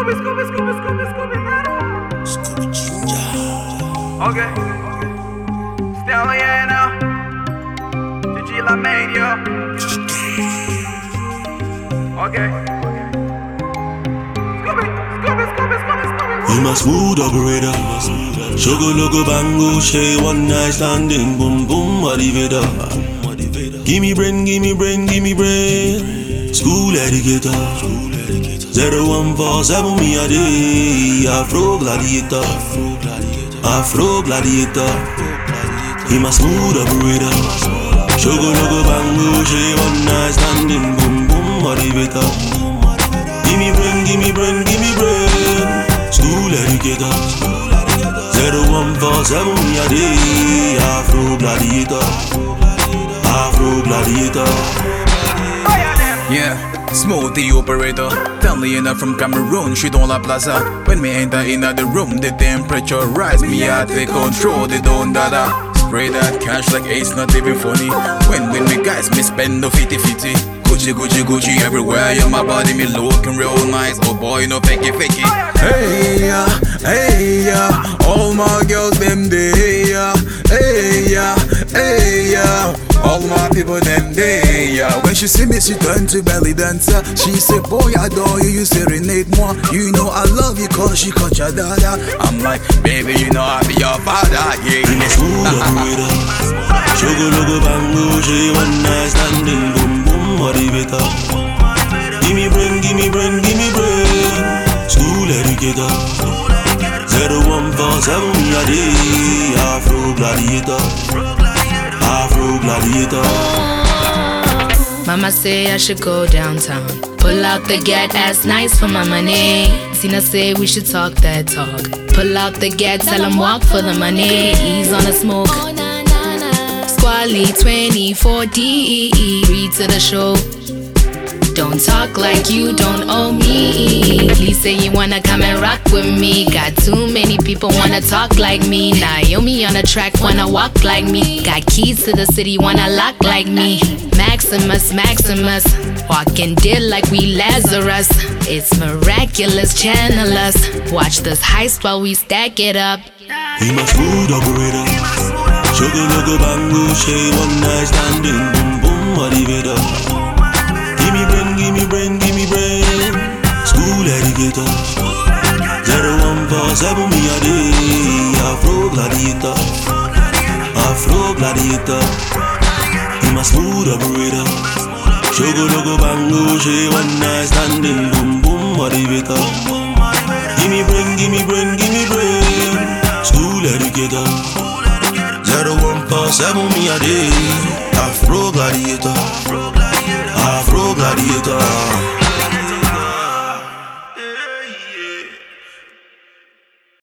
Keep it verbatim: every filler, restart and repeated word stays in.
Scooby, Scooby, Scooby, Scooby, Scooby, Scooby Ginger. Okay. Still yeah now. Tijila Mania. Okay. Scooby, Scooby, Scooby, Scooby, Scooby. I'm a smooth operator. Sugar logo bango, shay one night standing, boom boom, motivator. Give me brain, give me brain, give me brain. School educator. Zero one four seven me a day. Afro gladiator. Afro gladiator. I'm a smooth operator. Sugar logo bango, shay one night standing, boom boom, motivator. Give me brain, give me brain, give me brain. School educator. Zero one four seven me a day. Afro gladiator. Afro gladiator. Yeah, smoothie operator. Family enough from Cameroon, she don't la plaza. When me enter in the room, the temperature rise. Me I take control, they don't dada. Spray that cash like it's not even funny. When when we guys me spend no fifty fifty. Gucci Gucci Gucci everywhere. Yeah, my body me looking real nice. Oh boy, no fakey fakey. Hey yeah, hey yeah. All my girls them day yeah. Hey yeah, hey yeah. All my people them day, yeah. When she see me, she turn to belly dancer. She say, boy, I adore you, you serenade moi. You know I love you cause she caught your dada. I'm like, baby, you know I be your father, yeah. I'm a smooth operator. Sugar logo bango, she one night standing, boom boom, motivator. Give me brain, give me brain, give me brain. School educator. Zero one four seven me a day. Afro gladiator. Afro gladiator. Mama say I should go downtown. Pull out the gat, ass nice for my money. Tina say we should talk that talk. Pull out the gat, tell him walk for the money. Ease on the smoke. Squally twenty forty. Read to the show. Don't talk like you don't owe me. Please say you wanna come and rock with me. Got too many people wanna talk like me. Naomi on the track wanna walk like me. Got keys to the city wanna lock like me. Maximus, Maximus, walking dead like we Lazarus. It's miraculous, channel us. Watch this heist while we stack it up. I'm a smooth operator. Sugar logo bango, shay one night standing, boom boom, motivator. Give me brain, give me brain, give me brain. School educator. Zero one four seven me a day. Afro gladiator. Afro gladiator. I'm a smooth operator. Sugar logo bango, she one night standing, boom boom, motivator. Give me brain, give me brain, give me brain. School educator. Zero one four seven me a day. Afro gladiator. Afro gladiator.